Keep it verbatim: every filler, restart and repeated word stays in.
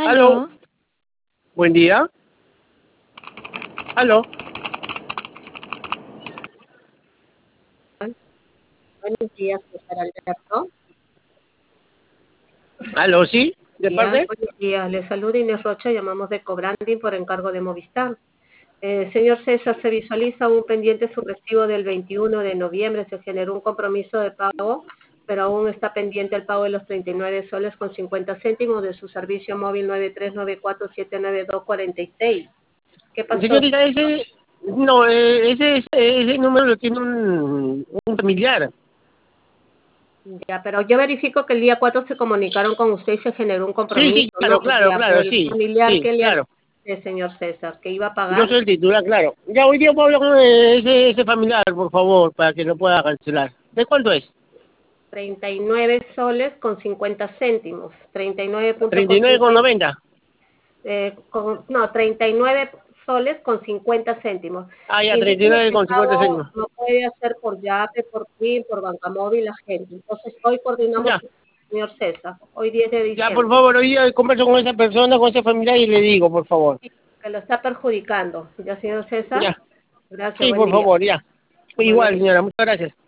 Aló, Aló, buen día. Aló, Buenos días, César Alberto. aló, ¿sí? ¿De Días, parte? buenos días. Le saluda Inés Rocha, llamamos de Cobranding por encargo de Movistar. Eh, señor César, se visualiza un pendiente su recibo del veintiuno de noviembre, se generó un compromiso de pago, pero aún está pendiente el pago de los treinta y nueve soles con cincuenta céntimos de su servicio móvil nueve tres nueve cuatro siete nueve dos cuatro seis. ¿Qué pasó? Señorita, ese... No, eh, ese, ese, ese número lo tiene un, un familiar. Ya, pero yo verifico que el día cuatro se comunicaron con usted y se generó un Sí, sí, compromiso, claro, ¿no? claro, Ya, pero claro, el sí. familiar Sí, que le claro. hace, señor César, que iba a Yo pagar soy el titular, claro. Ya hoy día puedo hablar con ese, ese familiar, por favor, para que lo pueda cancelar. ¿De cuánto es? treinta y nueve soles con cincuenta céntimos, treinta y nueve punto Treinta y con nueve con cincuenta, noventa. eh, con, no, treinta y nueve soles con cincuenta céntimos. Ah, ya, treinta y Indíqueme nueve que el con cincuenta pago céntimos. lo puede hacer por Yape, por PRI, por Banca Móvil, la gente. Entonces, hoy coordinamos Ya, con el señor César, hoy diez de ya, por diciembre, favor, hoy día converso con esa persona, con ese familiar y le digo, por favor. que lo está perjudicando. ¿Ya, señor César? Ya. Gracias, Sí, buen por día. favor, ya. Buenos Igual, días. señora, muchas gracias.